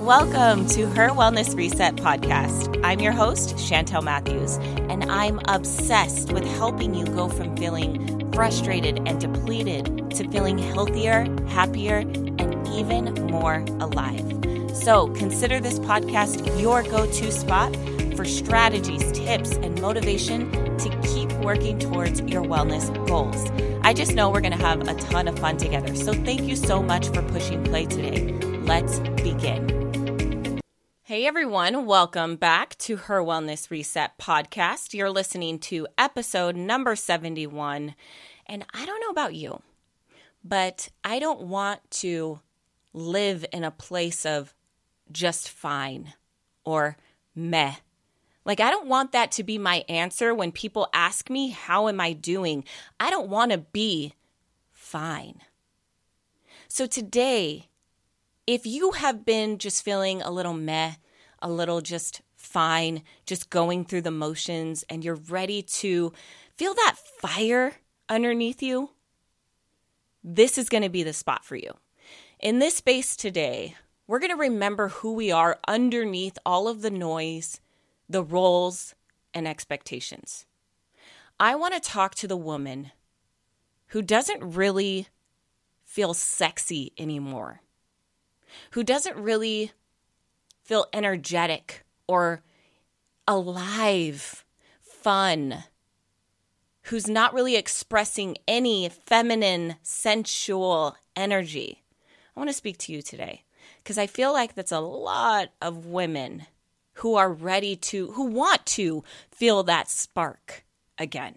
Welcome to Her Wellness Reset podcast. I'm your host, Chantel Matthews, and I'm obsessed with helping you go from feeling frustrated and depleted to feeling healthier, happier, and even more alive. So consider this podcast your go-to spot for strategies, tips, and motivation to keep working towards your wellness goals. I just know we're going to have a ton of fun together. So thank you so much for pushing play today. Let's begin. Hey everyone, welcome back to Her Wellness Reset podcast. You're listening to episode number 71. And I don't know about you, but I don't want to live in a place of just fine or meh. Like, I don't want that to be my answer when people ask me, how am I doing? I don't want to be fine. So today, if you have been just feeling a little meh, a little just fine, just going through the motions, and you're ready to feel that fire underneath you, this is going to be the spot for you. In this space today, we're going to remember who we are underneath all of the noise, the roles, and expectations. I want to talk to the woman who doesn't really feel sexy anymore, who doesn't really feel energetic or alive, fun, who's not really expressing any feminine, sensual energy. I want to speak to you today because I feel like that's a lot of women who are ready to, who want to feel that spark again.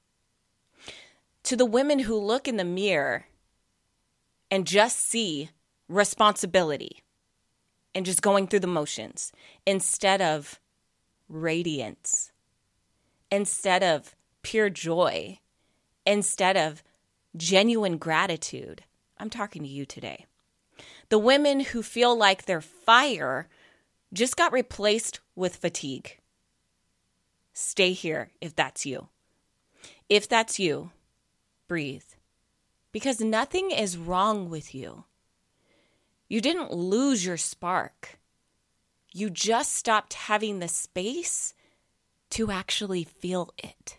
To the women who look in the mirror and just see responsibility and just going through the motions instead of radiance, instead of pure joy, instead of genuine gratitude. I'm talking to you today. The women who feel like their fire just got replaced with fatigue. Stay here if that's you. If that's you, breathe. Because nothing is wrong with you. You didn't lose your spark. You just stopped having the space to actually feel it.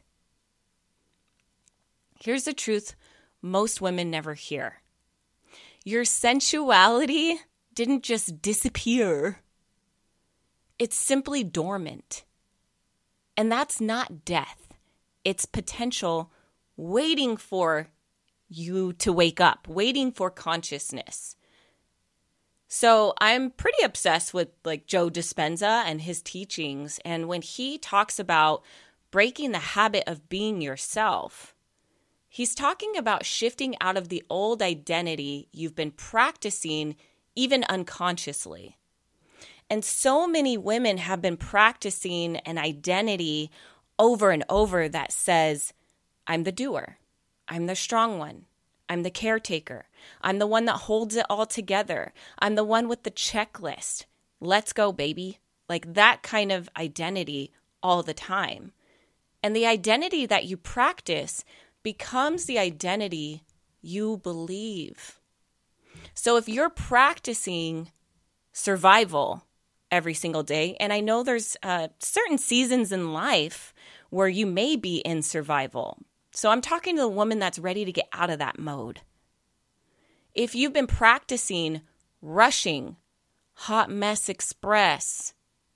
Here's the truth most women never hear. Your sensuality didn't just disappear. It's simply dormant. And that's not death. It's potential waiting for you to wake up, waiting for consciousness. So I'm pretty obsessed with like Joe Dispenza and his teachings. And when he talks about breaking the habit of being yourself, he's talking about shifting out of the old identity you've been practicing even unconsciously. And so many women have been practicing an identity over and over that says, I'm the doer, I'm the strong one, I'm the caretaker, I'm the one that holds it all together, I'm the one with the checklist. Let's go, baby. Like that kind of identity all the time. And the identity that you practice becomes the identity you believe. So if you're practicing survival every single day, and I know there's certain seasons in life where you may be in survival. So I'm talking to the woman that's ready to get out of that mode. If you've been practicing rushing, hot mess express,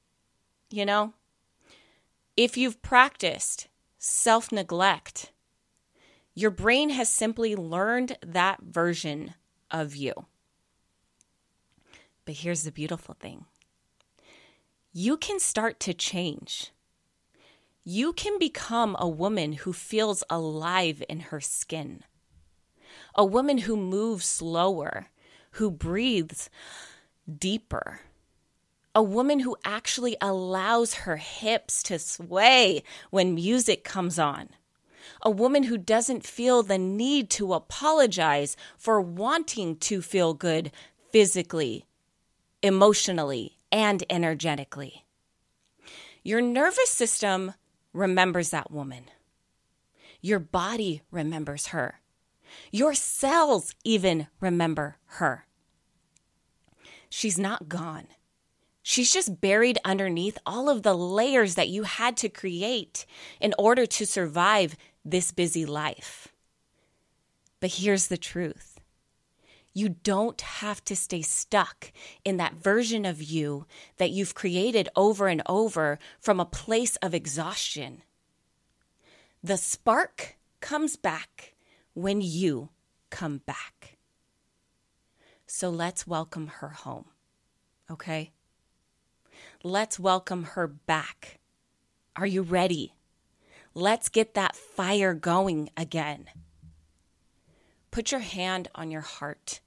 if you've practiced self-neglect, your brain has simply learned that version of you. But here's the beautiful thing. You can start to change. You can become a woman who feels alive in her skin. A woman who moves slower, who breathes deeper. A woman who actually allows her hips to sway when music comes on. A woman who doesn't feel the need to apologize for wanting to feel good physically, emotionally, and energetically. Your nervous system remembers that woman. Your body remembers her. Your cells even remember her. She's not gone. She's just buried underneath all of the layers that you had to create in order to survive this busy life. But here's the truth. You don't have to stay stuck in that version of you that you've created over and over from a place of exhaustion. The spark comes back when you come back. So let's welcome her home, okay? Let's welcome her back. Are you ready? Let's get that fire going again. Put your hand on your heart.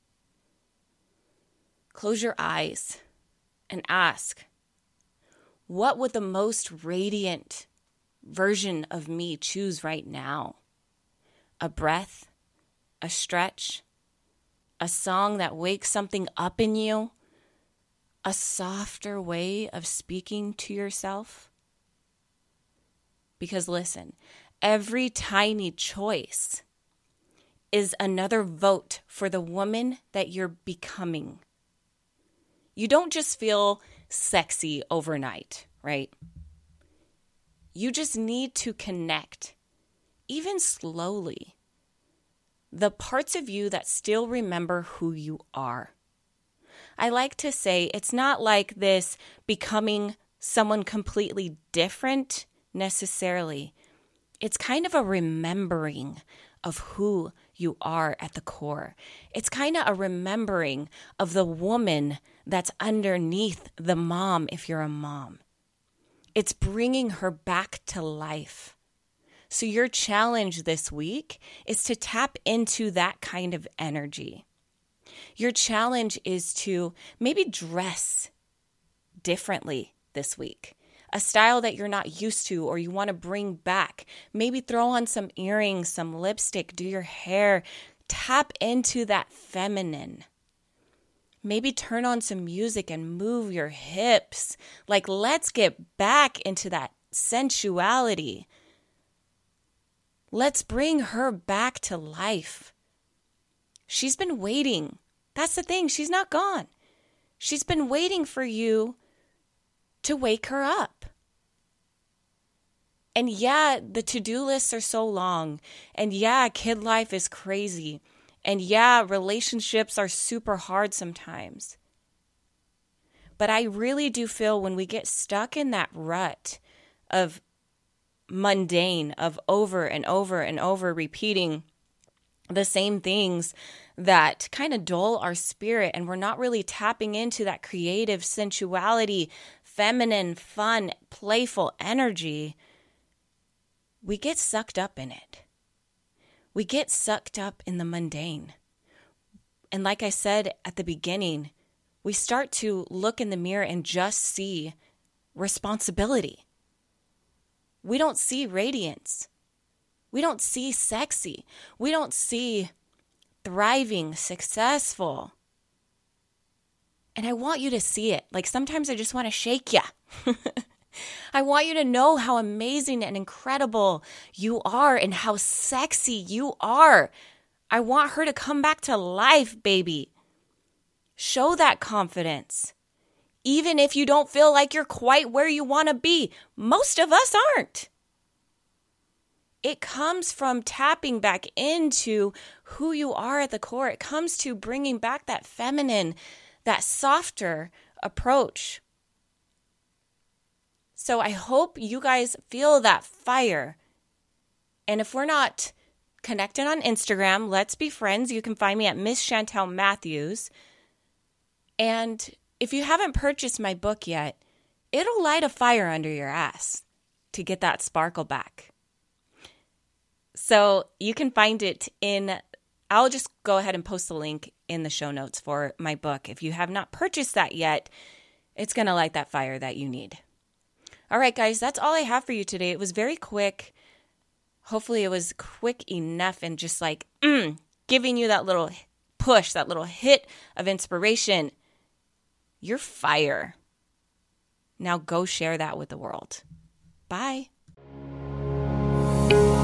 Close your eyes and ask, what would the most radiant version of me choose right now? A breath, a stretch, a song that wakes something up in you, a softer way of speaking to yourself? Because listen, every tiny choice is another vote for the woman that you're becoming. You don't just feel sexy overnight, right? You just need to connect, even slowly, the parts of you that still remember who you are. I like to say it's not like this becoming someone completely different necessarily. It's kind of a remembering of who you are at the core. It's kind of a remembering of the woman that's underneath the mom if you're a mom. It's bringing her back to life. So your challenge this week is to tap into that kind of energy. Your challenge is to maybe dress differently this week. A style that you're not used to or you want to bring back. Maybe throw on some earrings, some lipstick, do your hair. Tap into that feminine. Maybe turn on some music and move your hips. Like, let's get back into that sensuality. Let's bring her back to life. She's been waiting. That's the thing. She's not gone. She's been waiting for you to wake her up. And yeah, the to-do lists are so long. And yeah, kid life is crazy. And yeah, relationships are super hard sometimes. But I really do feel when we get stuck in that rut of mundane, of over and over and over repeating the same things that kind of dull our spirit, and we're not really tapping into that creative sensuality, feminine, fun, playful energy, we get sucked up in it. We get sucked up in the mundane. And like I said at the beginning, we start to look in the mirror and just see responsibility. We don't see radiance. We don't see sexy. We don't see thriving, successful. And I want you to see it. Like sometimes I just want to shake you. I want you to know how amazing and incredible you are and how sexy you are. I want her to come back to life, baby. Show that confidence. Even if you don't feel like you're quite where you want to be. Most of us aren't. It comes from tapping back into who you are at the core. It comes to bringing back that feminine, that softer approach. So I hope you guys feel that fire. And if we're not connected on Instagram, let's be friends. You can find me at Miss Chantel Matthews. And if you haven't purchased my book yet, it'll light a fire under your ass to get that sparkle back. So you can find it I'll just go ahead and post the link in the show notes for my book. If you have not purchased that yet, it's going to light that fire that you need. All right, guys, that's all I have for you today. It was very quick. Hopefully it was quick enough and just like giving you that little push, that little hit of inspiration. You're fire. Now go share that with the world. Bye.